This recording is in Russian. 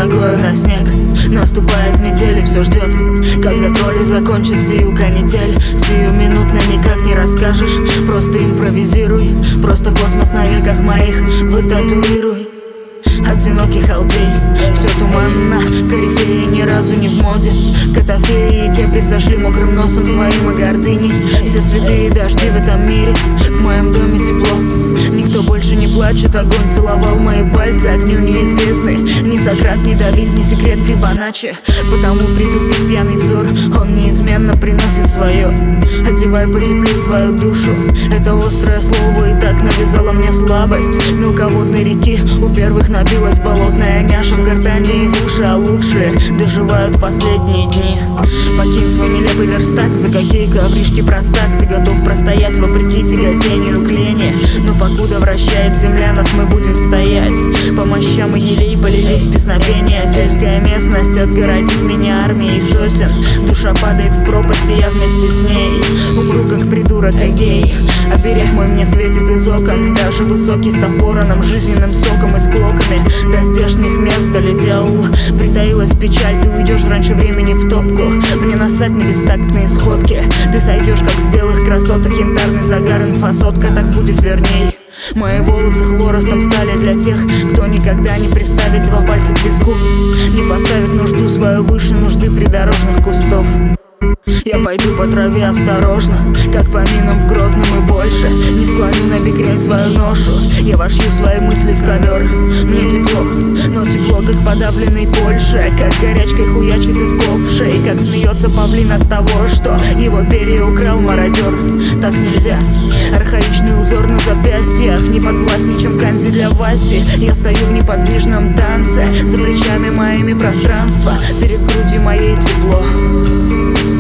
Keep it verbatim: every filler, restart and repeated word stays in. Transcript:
ногою на снег. Наступает метель и все ждет, когда тролли закончат сию канитель. Сиюминутно никак не расскажешь, просто импровизируй. Просто космос на веках моих вытатуируй. Одинокий халдей, все туманно, корифеи ни разу не в моде. Котофеи те превзошли мокрым носом своим и гордыней. Все святые дожди в этом мире, в моем доме тепло. Никто больше не плачет, огонь целовал мои пальцы, огню неизвестны ни Сократ, ни Давид, ни секрет Фибоначчи. Потому, притупив пьяный взор, он неизменно приносит свое. Одевай потеплее свою душу, это острое слово и так навязало мне слабость мелководной реки. У первых набилась болотная няша в гортани и в уши, а лучшие доживают последние дни. Покинь свой нелепый верстак, за какие ковришки простак. Ты готов простоять вопреки тяготению к лени, но покуда вращает земля нас, мы будем стоять. По мощам и елей полились песнопения. Сельская местность отгородит меня армией сосен. Душа падает в пропасть, и я вместе с ней умру как придурок Эгей. Оберег мой мне светит из окон, даже высокий став вороном, жизненным соком и склоками. До здешних мест долетел, притаилась печаль. Ты уйдешь раньше времени в топку, мне насать на бестактные сходки. Ты сойдешь как с белых красоток, янтарный загар, инфосотка, так будет верней. Мои волосы хворостом стали для тех, кто никогда не приставит два пальца к виску, не поставит нужду свою выше нужды придорожных кустов. Я пойду по траве осторожно, как по минам в Грозном, и больше не склоню на бекрень свою ношу. Я вошью свои мысли в ковер. Мне тепло, но тепло, как подавленный Польше, как горячкой хуячит из ковшей, как смеется павлин от того, что его перья украл мародер. Так нельзя. Архаичный узор на запястьях не подвластней, чем канзи для Васи. Я стою в неподвижном танце, за плечами моими пространства, перед грудью моей тепло.